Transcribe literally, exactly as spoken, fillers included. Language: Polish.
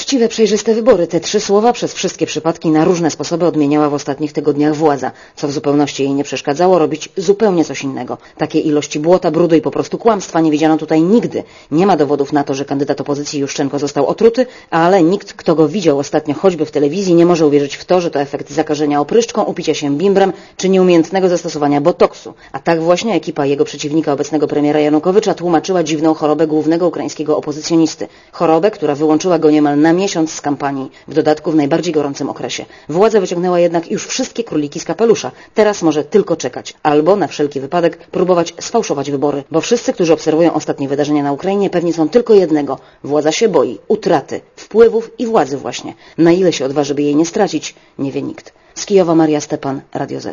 Uczciwe, przejrzyste wybory. Te trzy słowa przez wszystkie przypadki na różne sposoby odmieniała w ostatnich tygodniach władza, co w zupełności jej nie przeszkadzało robić zupełnie coś innego. Takiej ilości błota, brudu i po prostu kłamstwa nie widziano tutaj nigdy. Nie ma dowodów na to, że kandydat opozycji Juszczenko został otruty, ale nikt, kto go widział ostatnio choćby w telewizji, nie może uwierzyć w to, że to efekt zakażenia opryszczką, upicia się bimbrem czy nieumiejętnego zastosowania botoksu. A tak właśnie ekipa jego przeciwnika, obecnego premiera Janukowycza, tłumaczyła dziwną chorobę głównego ukraińskiego opozycjonisty. Chorobę, która wyłączyła go niemal na miesiąc z kampanii, w dodatku w najbardziej gorącym okresie. Władza wyciągnęła jednak już wszystkie króliki z kapelusza. Teraz może tylko czekać, albo na wszelki wypadek próbować sfałszować wybory, bo wszyscy, którzy obserwują ostatnie wydarzenia na Ukrainie, pewni są tylko jednego. Władza się boi utraty, wpływów i władzy właśnie. Na ile się odważy, by jej nie stracić, nie wie nikt. Z Kijowa Maria Stepan, Radio Z.